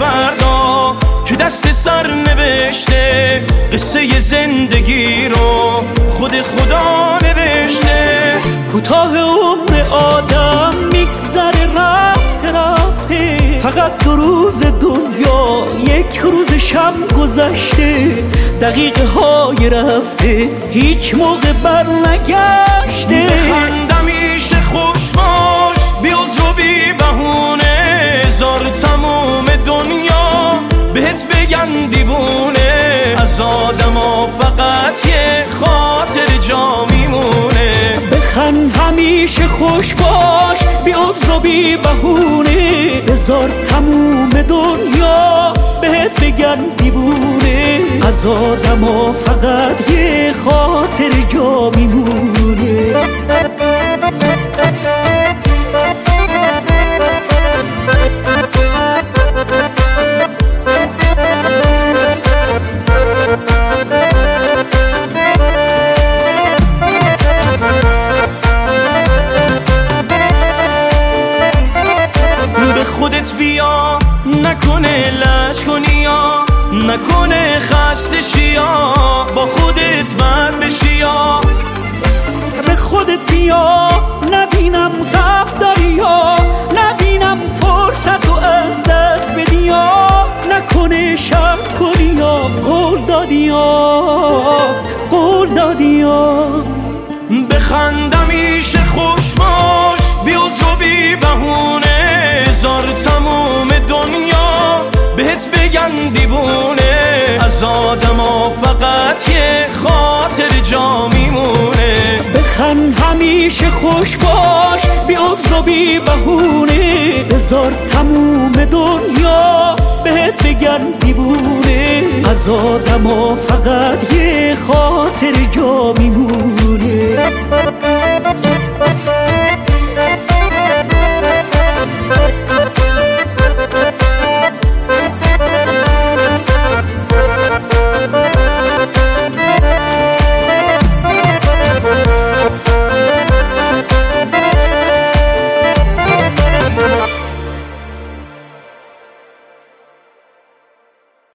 فردا که دست سر نوشته، قصه زندگی رو خود خدا نوشته. کوتاه عمر آدم میگذره رفته رفته، فقط 2 روز دنیا 1 روز شب گذشته. دقیقه های رفته هیچ موقع بر نگشته. بخند همیشه خوش باش بی عذر و بی بهونه، هزار تموم دنیا بهت بگن دیوونه. از آدما فقط یه خاطر جا میمونه. بخند همیشه خوش باش بی عذر و بی بهونه، هزار تموم دنیا بهت بگن دیوونه. از آدما فقط یه خاطر جا میمونه. خودت بیا نکنه لج کنی یا نکنه خسته شیا، با خودت بر بشی یا به خودت بیا نبینم غم داری یا نبینم فرصت رو از دست بدی یا نکنه شب کنی یا قول دادی یا بخند همیشه خوش باش بی عذر و بی بهونه، هزار تموم دنیا بهت بگن دیوونه. از آدما فقط یه خاطر جا میمونه. بخند همیشه خوش باش بی عذر و بی بهونه، هزار تموم دنیا بهت بگن دیوونه. از آدما فقط یه خاطر جا میمونه.